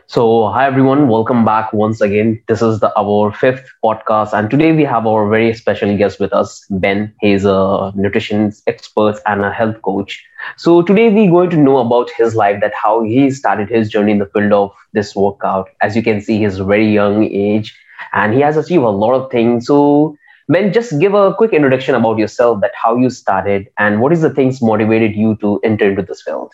So, hi everyone, welcome back once again. This is our fifth podcast, and today we have our very special guest with us, Ben. He's a nutrition expert and a health coach. So, today we're going to know about his life, that how he started his journey in the field of this workout. As you can see, he's very young age, and he has achieved a lot of things. So, Ben, just give a quick introduction about yourself, that how you started, and what is the things motivated you to enter into this field.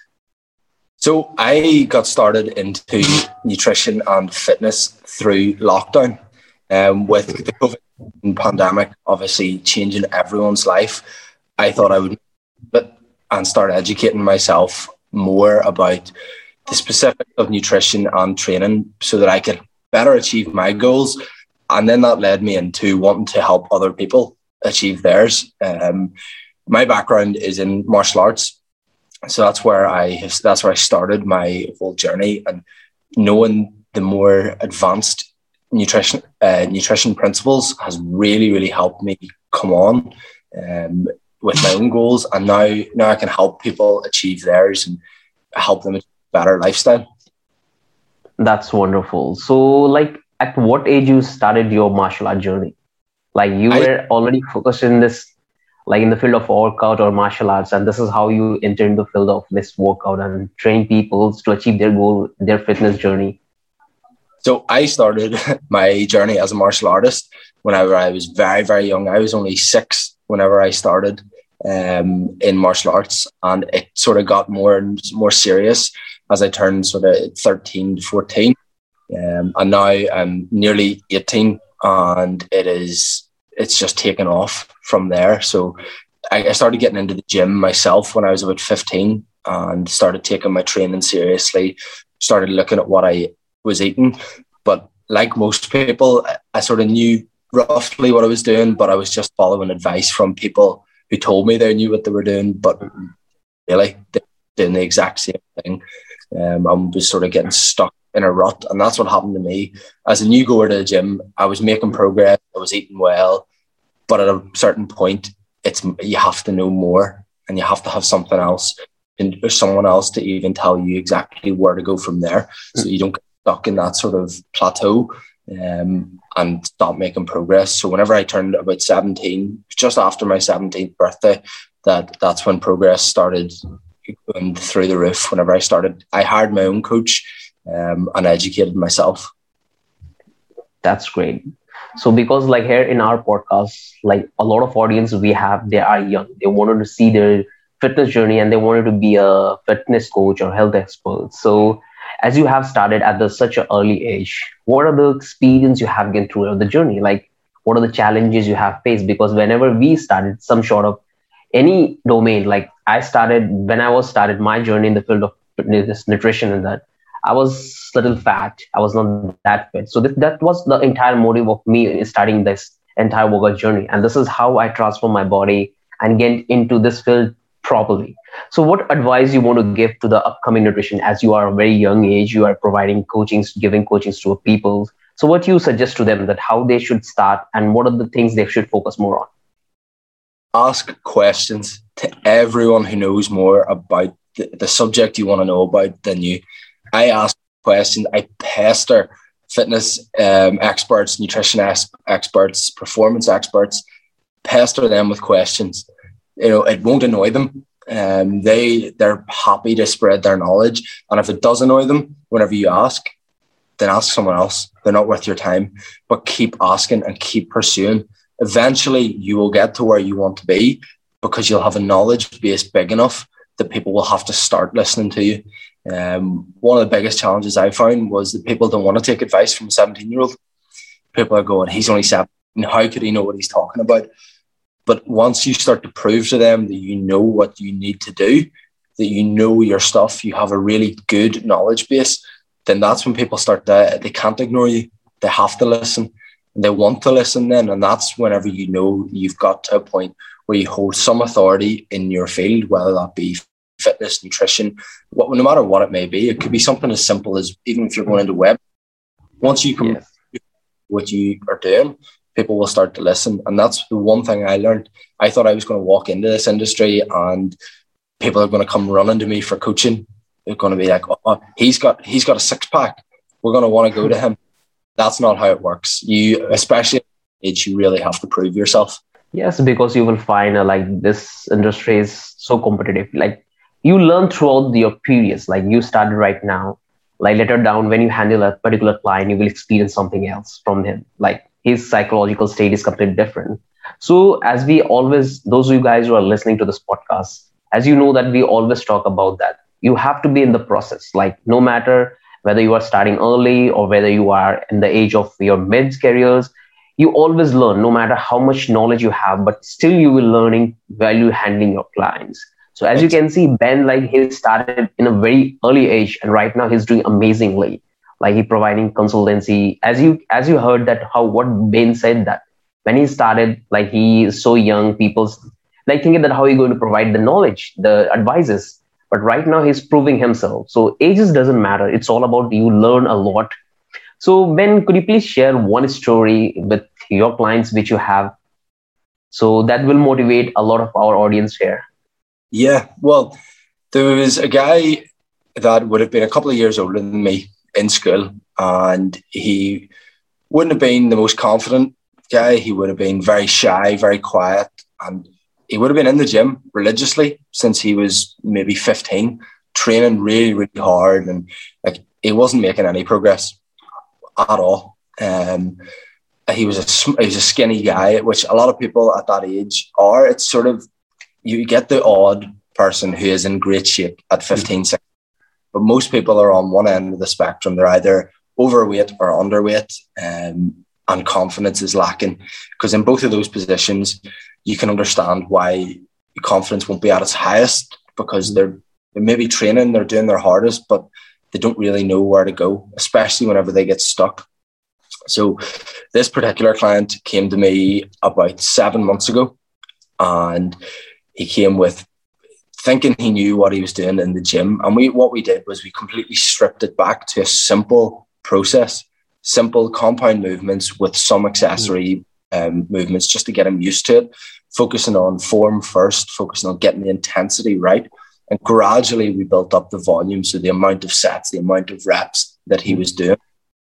So I got started into nutrition and fitness through lockdown, with the COVID pandemic obviously changing everyone's life. I thought I would but and start educating myself more about the specifics of nutrition and training so that I could better achieve my goals. And then that led me into wanting to help other people achieve theirs. My background is in martial arts. So that's where I started my whole journey, and knowing the more advanced nutrition principles has really helped me come on with my own goals, and now I can help people achieve theirs and help them achieve a better lifestyle. That's wonderful. So, at what age you started your martial art journey? Like, you I were already focused in this, like in the field of workout or martial arts, and this is how you enter in the field of this workout and train people to achieve their goal, their fitness journey. so I started my journey as a martial artist whenever I was very young. I was only 6 whenever I started in martial arts, and it sort of got more and more serious as I turned sort of 13 to 14. And now I'm nearly 18, and it's just taken off from there. So I started getting into the gym myself when I was about 15, and started taking my training seriously, started looking at what I was eating. But like most people, I sort of knew roughly what I was doing, but I was just following advice from people who told me they knew what they were doing, but really they were doing the exact same thing. I was sort of getting stuck in a rut, and that's what happened to me. As a new goer to the gym, I was making progress, I was eating well, but at a certain point, you have to know more, and you have to have something else, and there's someone else to even tell you exactly where to go from there, so you don't get stuck in that sort of plateau and stop making progress. So whenever I turned about 17, just after my 17th birthday, that's when progress started going through the roof. Whenever I hired my own coach and educated myself. That's great. So, because like here in our podcast, like a lot of audience we have, they are young. They wanted to see their fitness journey, and they wanted to be a fitness coach or health expert. So, as you have started at such an early age, what are the experience you have gone through the journey? Like, what are the challenges you have faced? Because whenever we started some sort of any domain, like I started when I was started my journey in the field of fitness, nutrition, and that I was little fat. I was not that fit. So that was the entire motive of me starting this entire workout journey. And this is how I transform my body and get into this field properly. So what advice you want to give to the upcoming nutrition, as you are a very young age, you are providing coachings, giving coachings to people. So what you suggest to them, that how they should start and what are the things they should focus more on? Ask questions to everyone who knows more about the subject you want to know about than you. I ask questions. I pester fitness experts, nutrition experts, performance experts. Pester them with questions. It won't annoy them. They're happy to spread their knowledge. And if it does annoy them, whenever you ask, then ask someone else. They're not worth your time. But keep asking and keep pursuing. Eventually, you will get to where you want to be, because you'll have a knowledge base big enough that people will have to start listening to you. One of the biggest challenges I found was that people don't want to take advice from a 17-year-old. People are going, he's only 17. How could he know what he's talking about? But once you start to prove to them that you know what you need to do, that you know your stuff, you have a really good knowledge base, then that's when people they can't ignore you. They have to listen. And they want to listen then. And that's whenever you know you've got to a point where you hold some authority in your field, whether that be fitness, nutrition, no matter what it may be. It could be something as simple as, even if you're going into web, once you can what you are doing, people will start to listen. And that's the one thing I learned. I thought I was going to walk into this industry and people are going to come running to me for coaching. They're going to be like, oh, he's got a six pack. we're going to want to go to him. That's not how it works. You, especially at age, you really have to prove yourself. Yes, because you will find like this industry is so competitive. Like you learn throughout your periods. Like you started right now. Like later down, when you handle a particular client, you will experience something else from him. Like his psychological state is completely different. So as we always, those of you guys who are listening to this podcast, as you know that we always talk about that, you have to be in the process. Like no matter whether you are starting early or whether you are in the age of your mid careers, you always learn no matter how much knowledge you have, but still you will learning while you handling your clients. So as you can see, Ben, like he started in a very early age, and right now he's doing amazingly. Like he providing consultancy. As you heard that how what Ben said that when he started, like he is so young, people's like thinking that how he going to provide the knowledge, the advices. But right now he's proving himself. So ages doesn't matter. It's all about you learn a lot. So Ben, could you please share one story with your clients which you have? So that will motivate a lot of our audience here. Yeah, well, there was a guy that would have been a couple of years older than me in school, and he wouldn't have been the most confident guy. He would have been very shy, very quiet, and he would have been in the gym religiously since he was maybe 15, training really, really hard, and like he wasn't making any progress at all. He was a skinny guy, which a lot of people at that age are. It's sort of, you get the odd person who is in great shape at 15, 16, but most people are on one end of the spectrum. They're either overweight or underweight, and confidence is lacking. Because in both of those positions, you can understand why confidence won't be at its highest, because they're maybe training, they're doing their hardest, but they don't really know where to go, especially whenever they get stuck. So this particular client came to me about 7 months ago, and he came with thinking he knew what he was doing in the gym. And what we did was we completely stripped it back to a simple process, simple compound movements with some accessory movements just to get him used to it, focusing on form first, focusing on getting the intensity right. And gradually we built up the volume, so the amount of sets, the amount of reps that he was doing.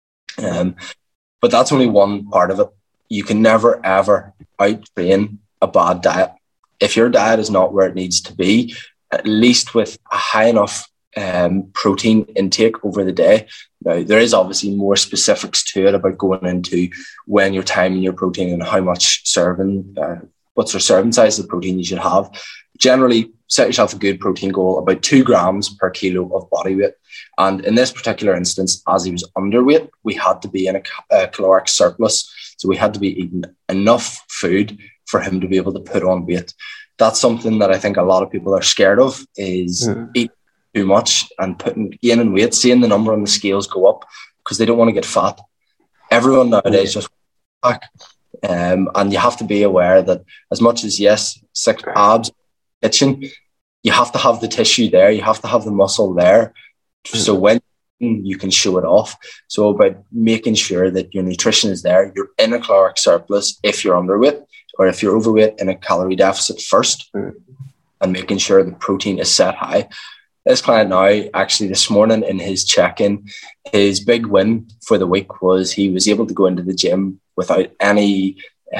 But that's only one part of it. You can never, ever out-train a bad diet. If your diet is not where it needs to be, at least with a high enough protein intake over the day. Now, there is obviously more specifics to it about going into when you're timing your protein and how much serving, what's your serving size of the protein you should have. Generally, set yourself a good protein goal, about 2 grams per kilo of body weight. And in this particular instance, as he was underweight, we had to be in a caloric surplus. So we had to be eating enough food for him to be able to put on weight. That's something that I think a lot of people are scared of, is eating too much and gaining weight, seeing the number on the scales go up, because they don't want to get fat. Everyone nowadays just back. And you have to be aware that as much as, yes, 6 abs, itching, you have to have the tissue there, you have to have the muscle there. So when you can show it off. So about making sure that your nutrition is there, you're in a caloric surplus if you're underweight, or if you're overweight, in a calorie deficit first, and making sure the protein is set high. This client now, actually this morning in his check-in, his big win for the week was he was able to go into the gym without any,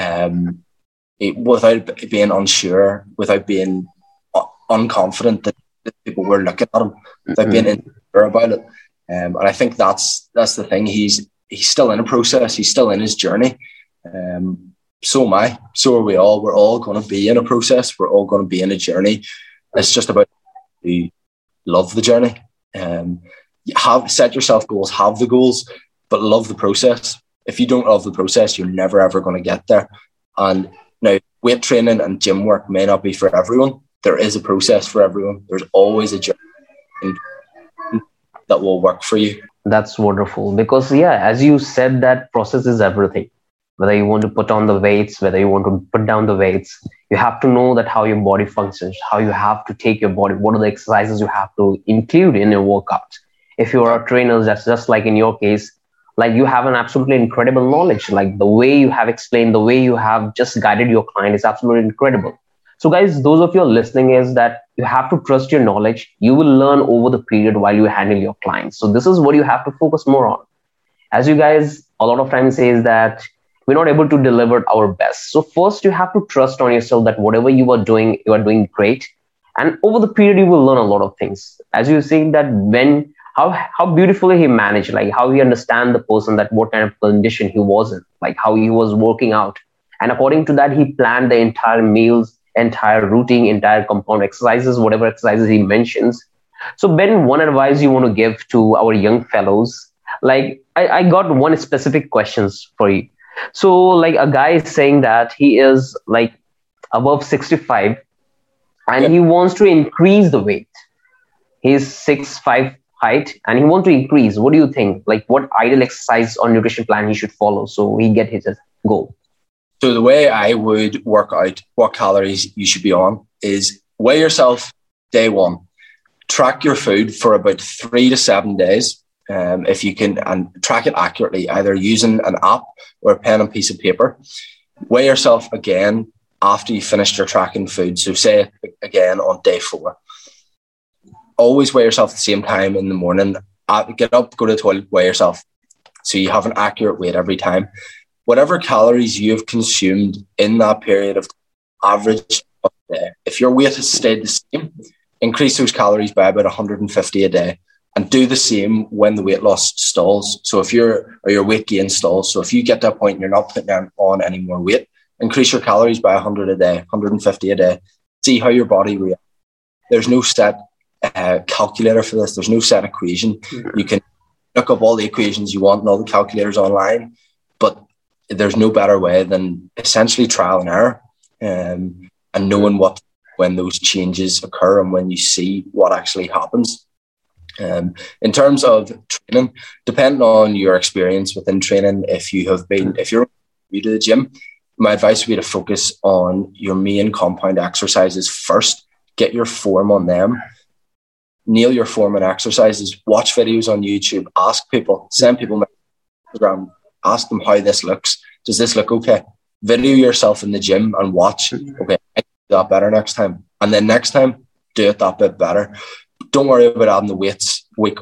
without being unsure, without being unconfident that people were looking at him, without being insecure about it. And I think that's the thing. He's still in a process. He's still in his journey. So am I. So are we all. We're all going to be in a process. We're all going to be in a journey. It's just about to love the journey. Set yourself goals, have the goals, but love the process. If you don't love the process, you're never ever going to get there. And now, weight training and gym work may not be for everyone. There is a process for everyone. There's always a journey that will work for you. That's wonderful, because as you said, that process is everything. Whether you want to put on the weights, whether you want to put down the weights, you have to know that how your body functions, how you have to take your body, what are the exercises you have to include in your workout. If you are a trainer, that's just like in your case, like you have an absolutely incredible knowledge. Like the way you have explained, the way you have just guided your client is absolutely incredible. So guys, those of you are listening, is that you have to trust your knowledge. You will learn over the period while you handle your clients. So this is what you have to focus more on. as you guys a lot of times says that we're not able to deliver our best. So first you have to trust on yourself that whatever you are doing great. And over the period, you will learn a lot of things. As you see that how beautifully he managed, like how he understand the person, that what kind of condition he was in, like how he was working out. And according to that, he planned the entire meals, entire routine, entire compound exercises, whatever exercises he mentions. So Ben, one advice you want to give to our young fellows, like I got one specific questions for you. So like a guy is saying that he is like above 65 and he wants to increase the weight. He's 6'5" height and he wants to increase. What do you think? Like what ideal exercise or nutrition plan he should follow so he get his goal? So the way I would work out what calories you should be on is weigh yourself day one. Track your food for about 3 to 7 days. If you can, and track it accurately, either using an app or a pen and piece of paper. Weigh yourself again after you finished your tracking food. So say again on day 4. Always weigh yourself at the same time in the morning. Get up, go to the toilet, weigh yourself. So you have an accurate weight every time. Whatever calories you have consumed in that period of average of the day, if your weight has stayed the same, increase those calories by about 150 a day. And do the same when the weight loss stalls. So if your weight gain stalls, so if you get to a point and you're not putting on any more weight, increase your calories by 100 a day, 150 a day. See how your body reacts. There's no set calculator for this. There's no set equation. You can look up all the equations you want and all the calculators online, but there's no better way than essentially trial and error, and knowing when those changes occur and when you see what actually happens. In terms of training, depending on your experience within training, if you're new to the gym, my advice would be to focus on your main compound exercises first. Get your form on them. Nail your form and exercises. Watch videos on YouTube. Ask people. Send people my Instagram. Ask them how this looks. Does this look okay? Video yourself in the gym and watch. Okay, I can do that better next time. And then next time, do it that bit better. Don't worry about adding the weights week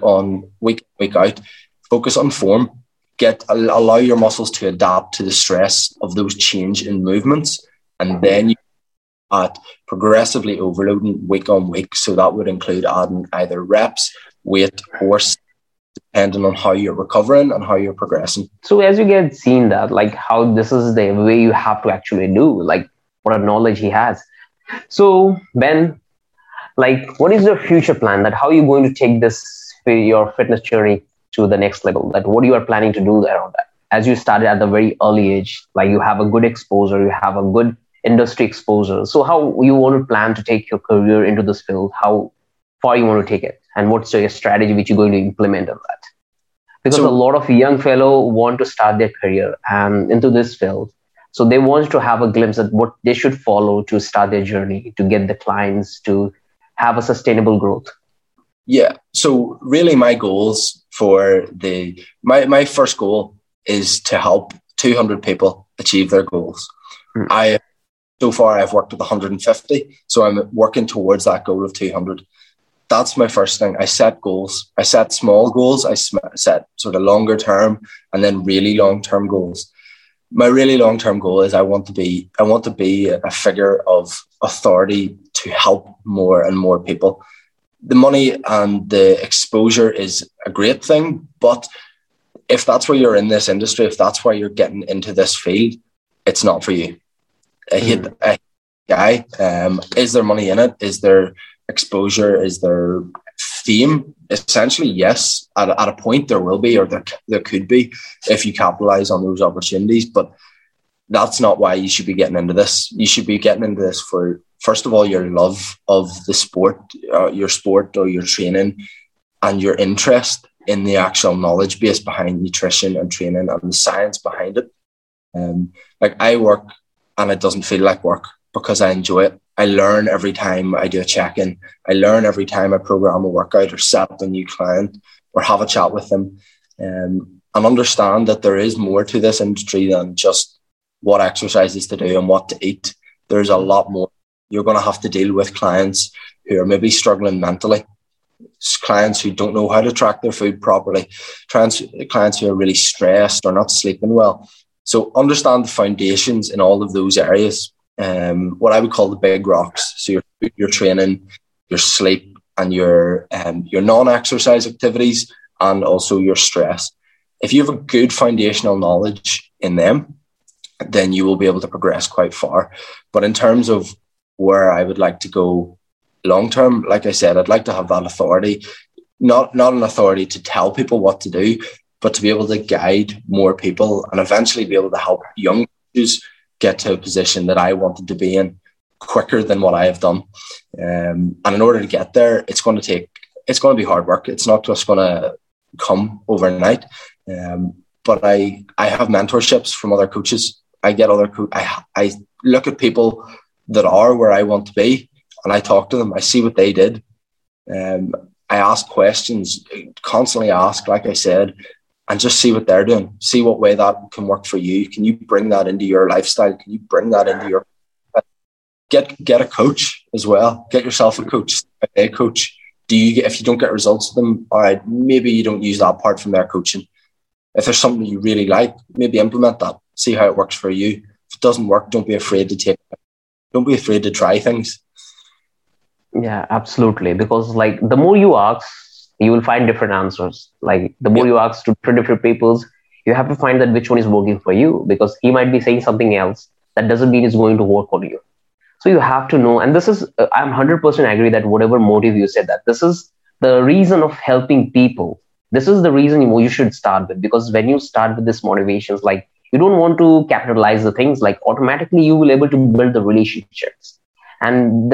out. Focus on form. Allow your muscles to adapt to the stress of those change in movements, and then you add progressively overloading week on week. So that would include adding either reps, weight, or depending on how you're recovering and how you're progressing. So as you get seen that, like how this is the way you have to actually do, like what a knowledge he has. So Ben, like what is your future plan, that how are you going to take your fitness journey to the next level, that what you are planning to do there on that? As you started at the very early age, like you have a good exposure, you have a good industry exposure. So how you want to plan to take your career into this field? How far you want to take it? And what's your strategy which you're going to implement on that? Because a lot of young fellow want to start their career and into this field. So they want to have a glimpse at what they should follow to start their journey, to get the clients, to have a sustainable growth. Yeah. So really my goals for my first goal is to help 200 people achieve their goals. So far I've worked with 150. So I'm working towards that goal of 200. That's my first thing. I set goals. I set small goals. I set sort of longer term and then really long-term goals. My really long-term goal is I want to be a figure of authority to help more and more people. The money and the exposure is a great thing, but if that's where you're in this industry, if that's why you're getting into this field, it's not for you. A guy, is there money in it? Is there exposure? Is there fame? Essentially, yes. At a point, there will be, or there could be, if you capitalize on those opportunities. But that's not why you should be getting into this. You should be getting into this for, first of all, your love of the sport, your sport or your training, and your interest in the actual knowledge base behind nutrition and training and the science behind it. Like I work and it doesn't feel like work because I enjoy it. I learn every time I do a check-in. I learn every time I program a workout or set up a new client or have a chat with them, and understand that there is more to this industry than just what exercises to do and what to eat. There's a lot more. You're going to have to deal with clients who are maybe struggling mentally. clients who don't know how to track their food properly, clients who are really stressed or not sleeping well. So understand the foundations in all of those areas. What I would call the big rocks. So your training, your sleep, and your non-exercise activities, and also your stress. If you have a good foundational knowledge in them, then you will be able to progress quite far. But in terms of where I would like to go long term, like I said, I'd like to have that authority, not an authority to tell people what to do, but to be able to guide more people and eventually be able to help young coaches get to a position that I wanted to be in quicker than what I have done. And in order to get there, it's going to be hard work. It's not just going to come overnight. But I have mentorships from other coaches. I get I look at people that are where I want to be, and I talk to them. I see what they did. I ask questions, constantly ask, like I said, and just see what they're doing. See what way that can work for you. Can you bring that into your lifestyle? Can you bring that into your get a coach as well? Get yourself a coach. A coach. If you don't get results with them, all right, maybe you don't use that part from their coaching. If there's something you really like, maybe implement that. See how it works for you. If it doesn't work, don't be afraid to try things. Yeah, absolutely. Because like the more you ask, you will find different answers. Like the more you ask to different peoples, you have to find that which one is working for you, because he might be saying something else that doesn't mean it's going to work on you. So you have to know, and this is, I'm 100% agree that whatever motive you said, that this is the reason of helping people. This is the reason you should start with, because when you start with this motivations, like you don't want to capitalize the things, like automatically you will able to build the relationships, and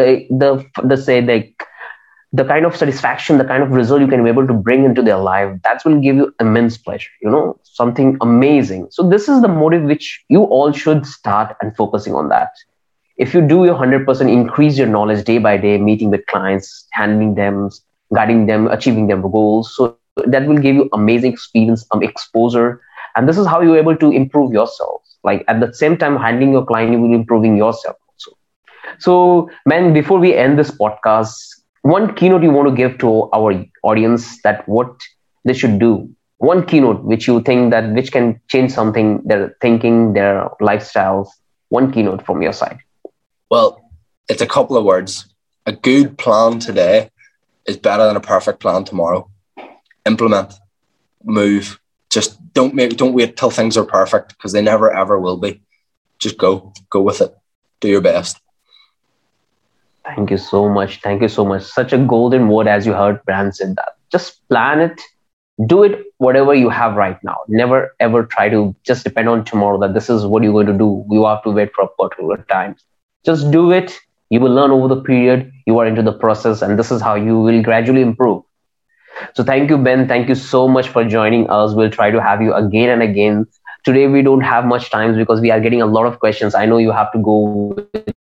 the kind of satisfaction, the kind of result you can be able to bring into their life, that will give you immense pleasure, something amazing. So this is the motive which you all should start and focusing on that. If you do your 100%, increase your knowledge day by day, meeting with clients, handling them, guiding them, achieving their goals. So that will give you amazing experience, exposure. And this is how you're able to improve yourself. Like at the same time, handling your client, you will be improving yourself also. So, man, before we end this podcast, one keynote you want to give to our audience, that what they should do. One keynote which you think that which can change something, their thinking, their lifestyles. One keynote from your side. Well, it's a couple of words. A good plan today is better than a perfect plan tomorrow. Implement, move. Just don't wait till things are perfect, because they never ever will be. Just go with it. Do your best. Thank you so much. Thank you so much. Such a golden word, as you heard Brand said that. Just plan it. Do it whatever you have right now. Never ever try to just depend on tomorrow that this is what you're going to do. You have to wait for a particular time. Just do it. You will learn over the period. You are into the process, and this is how you will gradually improve. So thank you, Ben. Thank you so much for joining us. We'll try to have you again and again. Today, we don't have much time because we are getting a lot of questions. I know you have to go